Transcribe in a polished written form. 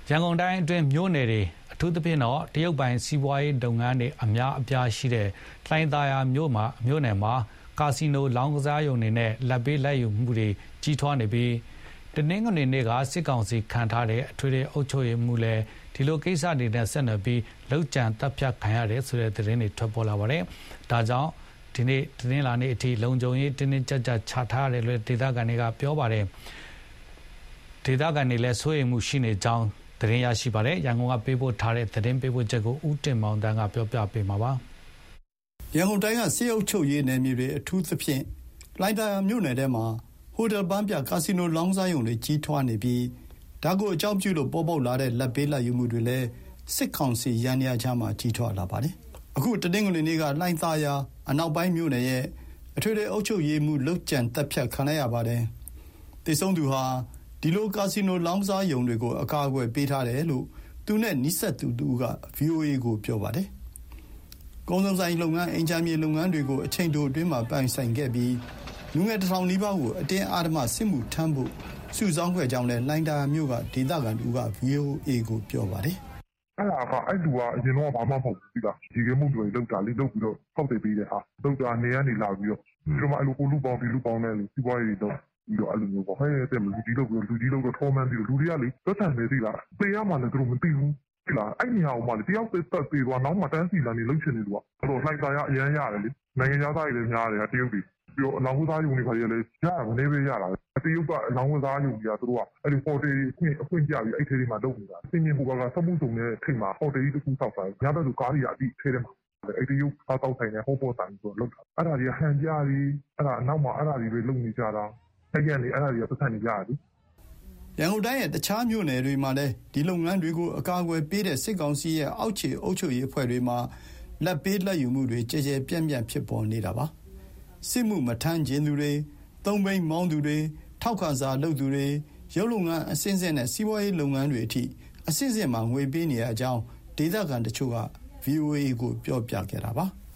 ရန်ကုန်တိုင်းအတွင်းမြို့နယ်တွေအထူးသဖြင့်တော့တရုတ်ပိုင်စီးပွားရေးလုပ်ငန်းတွေအများအပြားရှိတဲ့လှိုင်သာယာမြို့နယ်မှာကာစီနိုလောင်းကစားရုံတွေနဲ့လက်ပေးလက်ယူမှုတွေကြီးထွားနေပြီးတနင်္ဂနွေနေ့ကစစ်ကောင်စီခန့်ထားတဲ့အထွေထွေအုပ်ချုပ်ရေးမှူးလည်းဒီလိုကိစ္စတွေနဲ့ဆက်နွယ်ပြီးလောက်ကျန်တပ်ဖြတ်ခံရတယ်ဆိုတဲ့သတင်းတွေထွက်ပေါ်လာပါတယ်။ဒါကြောင့်ဒီနေ့တင်းလာနေ့အထိလုံခြုံရေးတင်းတင်းကြပ်ကြပ်ချထားရတယ်လို့ဒေသခံတွေကပြောပါတယ်။ဒေသခံတွေလည်းစိုးရိမ်မှုရှိနေကြောင်းသတင်းရရှိပါတယ်။ရန်ကုန်ကပေးပို့ထားတဲ့သတင်းပေးပို့ချက်ကိုဦးတင်မောင်တန်းကပြောပြပေးမှာပါ။ရန်ကုန်တိုင်းကစစ်အုပ်ချုပ်ရေးနယ်မြေတွေအထူးသဖြင့်လှိုင်သာယာမြို့နယ်ထဲမှာဟိုတယ်ပန်းပြကာစီနိုလောင်းကစားရုံတွေကြီးထွားနေပြီးဒါကိုအကြောင်းပြုလို့ပေါ်ပေါက်လာတဲ့လက်ပေးလက်ယူမှုတွေလည်းစစ်ကောင်စီရန်ရာချမှာကြီးထွားလာပါတယ်။အခုတနင်္ဂနွေနေ့ကလှိုင်သာယာအနောက်ပိုင်းမြို့နယ်ရဲ့အထွေထွေအုပ်ချုပ်ရေးမှူးလုတ်ကြံတပ်ဖြတ်ခံရပါတယ်။တေဆုံးသူဟာဒီလိုကာစီနိုလောင်းကစားရုံတွေကိုအကာအကွယ်ပေးထားတယ်လို့သူနဲ့နီးစပ်သူတူက VOA ကိုပြောပါတယ်။ကုန်စုံဆိုင်လုပ်ငန်းအင်ဂျင်နီယာလုပ်ငန်းတွေကိုအချိန်တိုအတွင်းမှာပိုင်ဆိုင်ခဲ့ပြီးလူငယ်တစ်ထောင်နီးပါးကိုအတင်းအဓမ္မစစ်မှုထမ်းဖို့စုဆောင်းခဲ့ကြောင်းလည်းလှိုင်သာယာမြို့ကဒေသခံတူက VOA ကိုပြောပါတယ်။အဲ့လူကအရင်တော့ဘာမှမဟုတ်ဘူးလားဒီကမှုတွေလောက်တာလေးလောက်ပြီးတော့ဖောက်တယ်ပေးတဲ့ဟာလောက်တာနေရနေလာပြီးတော့ဒီမှာအဲ့လိုကိုလူပေါင်းဒီလူပေါင်းနဲ့စီးပွားရေးတော့ပြီးတော့အဲ့လိုမျိုးပေါ့ဟဲ့တဲ့လူကြီးလောက်ပြီးလူကြီးလောက်တော့ထောမှန်းပြီးလူတွေကလေသက်ဆန်နေသေးလားပေးရမှလည်းသူတို့မသိဘူးဒီလားအဲ့နေရာကိုမှလေတယောက်သက်သက်ပြီးတော့နောက်မှတန်းစီလာနေလှုပ်ချင်နေတော့အဲ့တော့လှိုက်သားရအရန်ရတယ်လေနိုင်ငံသားတွေလည်းများတယ်တရုတ်တွေပြီးတော့အလောင်းကစားယူနေခါကြီးလည်းရတယ်မနေပဲရတာတရုတ်ကအလောင်းကစားယူကြီးကသူတို့ကအဲ့ဒီဟိုတယ်အခွင့်ပြပြီးအဲ့ထဲမှာလုပ်နေတာစင်မြင်ဟိုကစမှုစုံတဲ့ထိတ်မှာဟိုတယ်ကြီးတစ်ခုဆောက်တာညဘက်ဆိုကားကြီးအတိထဲထဲမှာအဲ့ဒီရုပ်သားတောက်ဆိုင်နဲ့ဟောပေါ်ဆိုင်ဆိုလောက်တာအဲ့ဒါကြီးဟန်ကြပြီးအဲ့ဒါနောက်မှအဲ့ဒါကြီးပဲလုပ်နေကြတာအဲ့ဒီကနေအဲ့ဒါကြီးပတ်သက်နေကြတယ်ရန်ကုန်တိုင်းရဲ့တခြားမြို့နယ်တွေမှာလည်းဒီလုပ်ငန်းတွေကိုအကာအကွယ်ပေးတဲ့စစ်ကောင်စီရဲ့အောက်ခြေအုပ်ချုပ်ရေးအဖွဲ့တွေမှာလက်ပေးလက်ယူမှုတွေကြဲကြဲပြန့်ပြန့်ဖြစ်ပေါ်နေတာပါစစ်မှုမထမ်းခြင်းသူတွေသုံးဘိန်းမောင်းသူတွေထောက်ခံစာလုပ်သူတွေရုပ်လုပ်ငန်းအစင်းစင်းနဲ့စီးပွားရေးလုပ်ငန်းတွေအထိအစင်းစင်းမှာငွေပေးနေရကြောင်းဒေသခံတချို့က VOA ကိုပြောပြခဲ့တာပါ